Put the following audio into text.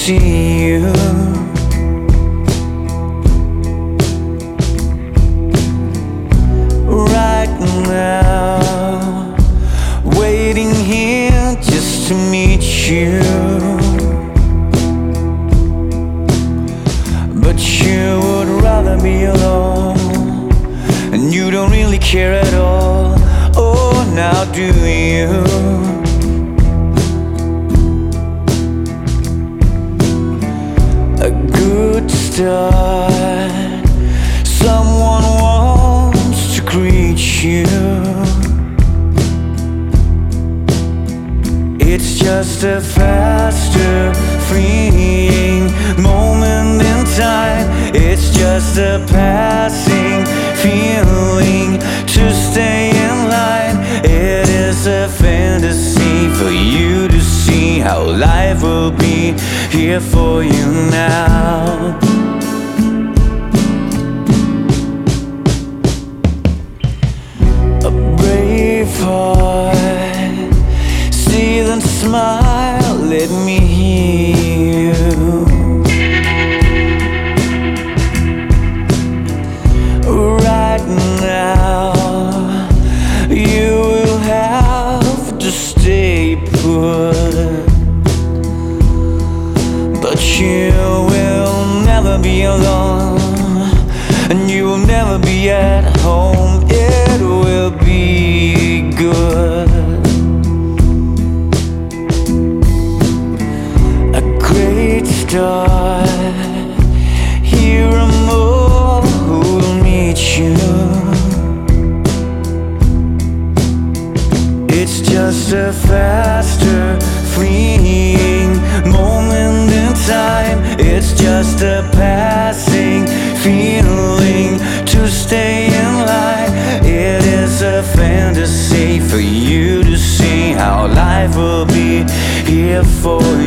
see you. Right now, waiting here just to meet you. But you would rather be alone, and you don't really care at all. Oh, now do you? A good start. Someone wants to greet you. It's just a faster, freeing moment in time. It's just a passing feeling to stay in line. It is a fantasy for you to see how life will be here for you now. A brave heart, see them smile, let me hear you. Right now, you will have to stay put, but you will never be alone, and you will never be at home. It will be good. A great start. Here are more who will meet you. It's just a faster, freeing moment in time. It's just a passing feeling to stay in line. It is a fantasy for you to see how life will be here for you.